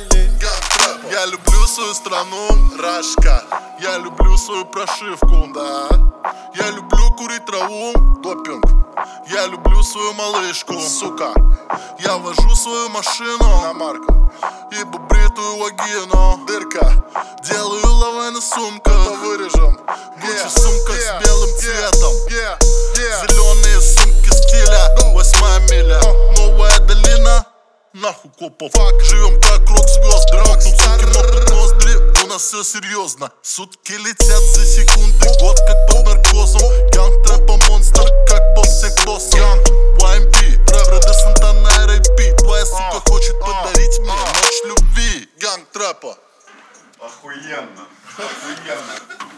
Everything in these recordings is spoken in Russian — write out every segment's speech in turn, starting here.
Я люблю свою страну, Рашка. Я люблю свою прошивку, да. Я люблю курить траву, допинг. Я люблю свою малышку, сука. Я вожу свою машину на марку и бритую вагину, дырка. Делаю лавайну сумка, это вырежем. Гуччи сумка с белым цветом. Зеленые сумки стиля, 8 миля. Новая долина, нахуй копов. Живем как рок-звезд, дракнут суки мокнут ноздри. У нас все серьезно, сутки летят за секунды, год как под наркозом. Янг трэпа монстр, как босс всех боссов. Янг, YMB, Фредо Сантана, R.I.P. Твоя сука хочет подарить мне ночь любви. Янг трэпа. Охуенно, охуенно.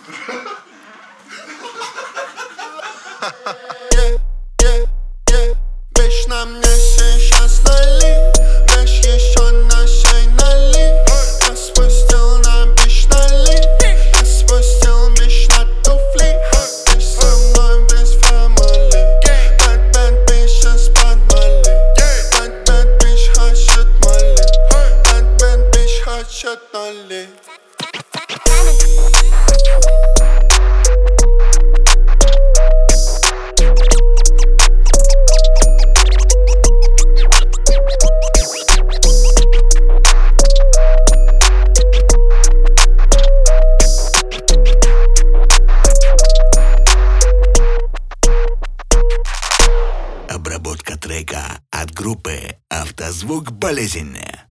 Bitch, на мне сейчас налей. Вещь еще на шее налей. Я спустил на бич налей. Я спустил бич на туфли. Bitch, со мной весь family. Bad, bad bitch, сейчас под Мали. Bad, bad bitch хочет Мали. Bad, bad bitch хочет Мали. Обработка трека от группы «Автозвук болезненная».